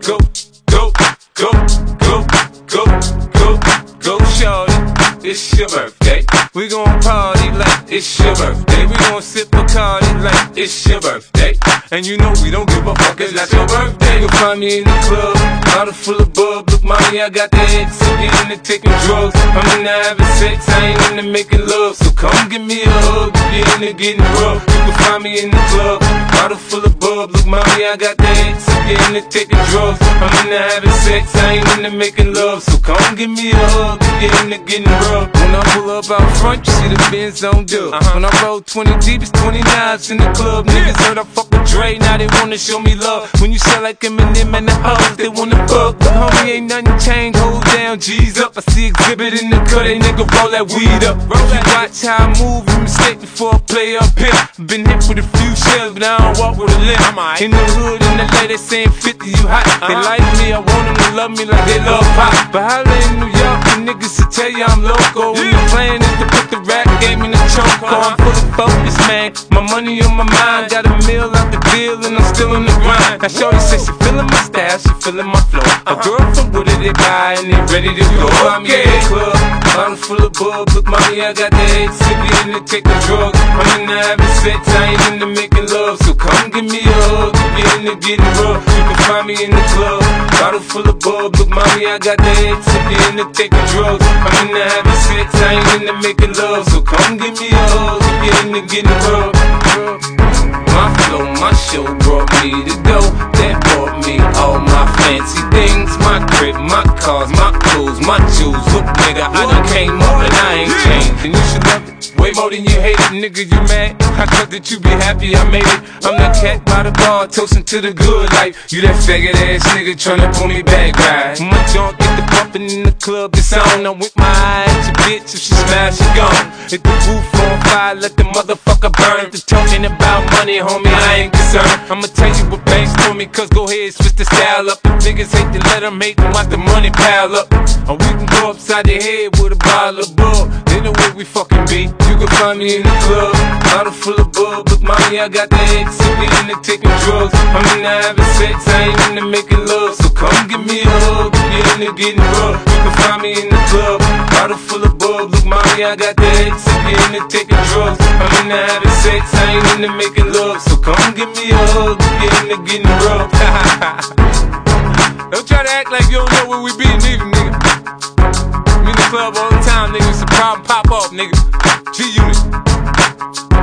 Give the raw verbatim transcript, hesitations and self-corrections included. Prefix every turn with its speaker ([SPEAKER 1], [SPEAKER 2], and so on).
[SPEAKER 1] go, go, go, go, go, go, go, shorty. It's your birthday. We gon' party like it's your birthday. We gon' sip Bacardi like it's your birthday. And you know we don't give a fuck, it's not your birthday. You'll find me in the club, bottle full of bub. Look, mommy, I got the head sick, into taking drugs. I'm into having sex, I ain't into making love. So come give me a hug, if you're into getting rough. You can find me in the club, bottle full of bub. Look, mommy, I got the head sick, into taking drugs. I'm into having sex, I ain't into making love. So come give me a hug, if you're into getting rough. When I pull up out front, you see the Benz on dub. Uh-huh. When I roll twenty deep, it's twenty-nines in the club. Niggas heard I fuck with Dre, now they wanna show me love. When you sell like Eminem and the hoes, they wanna fuck. But homie, ain't nothing changed, hold down, G's up. I see exhibit in the cut, they nigga roll that weed up. Roll that. Watch how I move, you mistake before I play up here. Been hit with a few shells, but I don't walk with a limp. Right. In the hood, in the lady saying fifty, you hot. Uh-huh. They like me, I want them to love me like they love pop. But holla in New York, the niggas will tell you I'm loco. When the plan is to put the rap game in the choke. I'm full of focus, man. My money on my mind. Got a meal out the deal and I'm still on the grind. Now shorty says she feeling my style, she feeling my flow. A girl from Wooded, they buy and they ready to go. I'm in the club, bottle full of bub. Look, mommy, I got the head sick, into taking drugs. I'm into having sex, I ain't into making love. So come give me a hug, if you're into getting rough. You can find me in the club, bottle full of bub. Look, mommy, I got the head sick, into taking drugs. I'm into having sex, I ain't into making love. So come give me a hug, if you're into getting rough. My flow, my show brought me to go. That brought me all my fancy things. My crib, my cars, my clothes, my jewels. Look, nigga, I done came up and I ain't changed. And you should love it way more than you hate it, nigga, you mad? I thought that you be happy I made it. I'm that cat by the bar, toasting to the good life. You that faggot ass nigga tryna pull me back, right? My junk get the bumpin' in the club, it's on. I'm with my eyes, your bitch, if she smash, she gone. Hit the roof on fire, let the motherfucker burn. Just talking about money, homie, I ain't concerned. I'ma tell you what banks told me, cause go ahead, switch the style up. The niggas hate to let them hate them, watch the money pile up. Or we can go upside the head with a bottle of bub. They know where we fucking be. You can find me in the club, bottle full of bub. Look, mommy, I got the head sick, into taking drugs. I'm into having sex, I ain't into making love. So come give me a hug, if you're into getting rough. You can find me in the club, bottle full of bub. Look, mommy, I got the head sick, into taking drugs. I'm into having sex, I ain't into making love. So come give me a hug, if you're into getting rough. Don't try to act like you don't know where we be, neither, nigga. I'm in the club all the time, nigga. It's a problem, pop off, nigga. G-Unit.